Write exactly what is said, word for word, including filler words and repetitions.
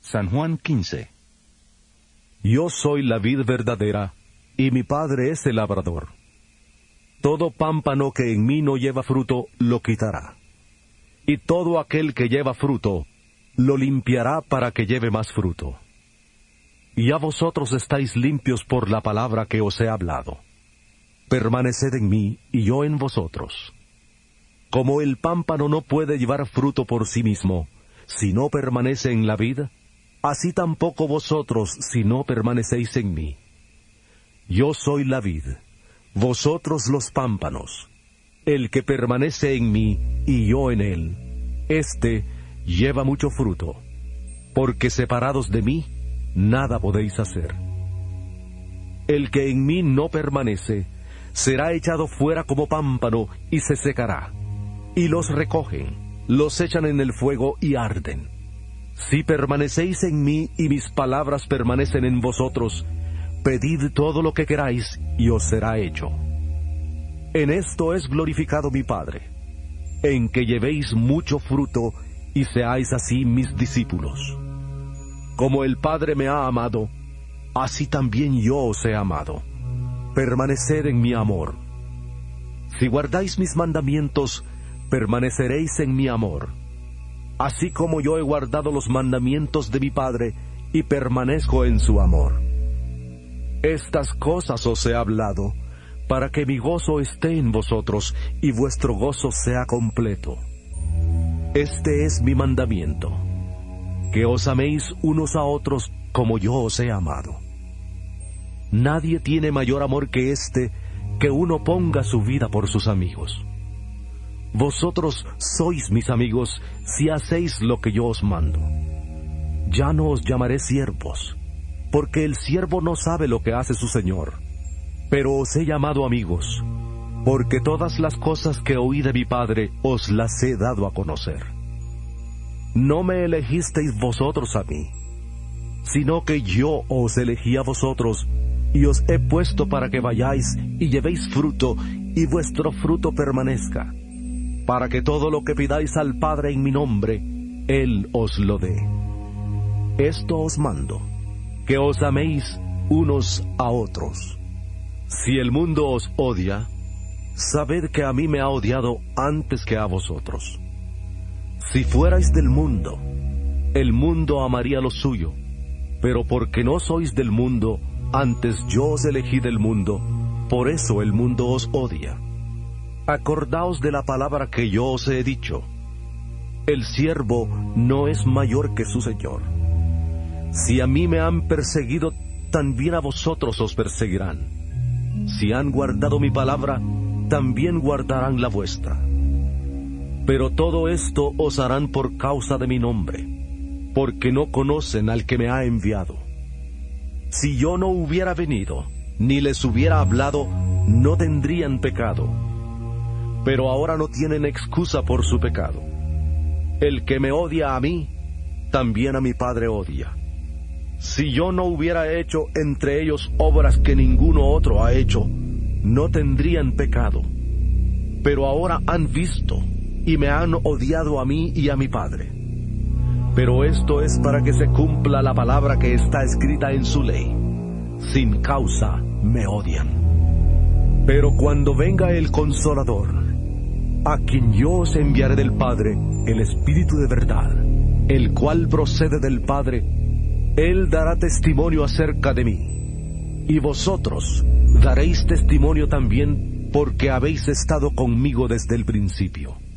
San Juan quince. Yo soy la vid verdadera, y mi Padre es el labrador. Todo pámpano que en mí no lleva fruto, lo quitará. Y todo aquel que lleva fruto, lo limpiará para que lleve más fruto. Y a vosotros estáis limpios por la palabra que os he hablado. Permaneced en mí, y yo en vosotros. Como el pámpano no puede llevar fruto por sí mismo, si no permanece en la vid, así tampoco vosotros si no permanecéis en mí. Yo soy la vid, vosotros los pámpanos. El que permanece en mí y yo en él, éste lleva mucho fruto, porque separados de mí, nada podéis hacer. El que en mí no permanece, será echado fuera como pámpano y se secará. Y los recogen, los echan en el fuego y arden. Si permanecéis en mí y mis palabras permanecen en vosotros, pedid todo lo que queráis y os será hecho. En esto es glorificado mi Padre, en que llevéis mucho fruto y seáis así mis discípulos. Como el Padre me ha amado, así también yo os he amado. Permaneced en mi amor. Si guardáis mis mandamientos, permaneceréis en mi amor, así como yo he guardado los mandamientos de mi Padre y permanezco en su amor. Estas cosas os he hablado, para que mi gozo esté en vosotros y vuestro gozo sea completo. Este es mi mandamiento, que os améis unos a otros como yo os he amado. Nadie tiene mayor amor que este, que uno ponga su vida por sus amigos. Vosotros sois mis amigos si hacéis lo que yo os mando. Ya no os llamaré siervos, porque el siervo no sabe lo que hace su señor, pero os he llamado amigos, porque todas las cosas que oí de mi Padre os las he dado a conocer. No me elegisteis vosotros a mí, sino que yo os elegí a vosotros, y os he puesto para que vayáis y llevéis fruto, y vuestro fruto permanezca, para que todo lo que pidáis al Padre en mi nombre, Él os lo dé. Esto os mando, que os améis unos a otros. Si el mundo os odia, sabed que a mí me ha odiado antes que a vosotros. Si fuerais del mundo, el mundo amaría lo suyo, pero porque no sois del mundo, antes yo os elegí del mundo, por eso el mundo os odia. Acordaos de la palabra que yo os he dicho. El siervo no es mayor que su señor. Si a mí me han perseguido, también a vosotros os perseguirán. Si han guardado mi palabra, también guardarán la vuestra. Pero todo esto os harán por causa de mi nombre, porque no conocen al que me ha enviado. Si yo no hubiera venido, ni les hubiera hablado, no tendrían pecado. Pero ahora no tienen excusa por su pecado. El que me odia a mí, también a mi Padre odia. Si yo no hubiera hecho entre ellos obras que ninguno otro ha hecho, no tendrían pecado. Pero ahora han visto y me han odiado a mí y a mi Padre. Pero esto es para que se cumpla la palabra que está escrita en su ley. Sin causa me odian. Pero cuando venga el Consolador, a quien yo os enviaré del Padre, el Espíritu de verdad, el cual procede del Padre, Él dará testimonio acerca de mí. Y vosotros daréis testimonio también, porque habéis estado conmigo desde el principio.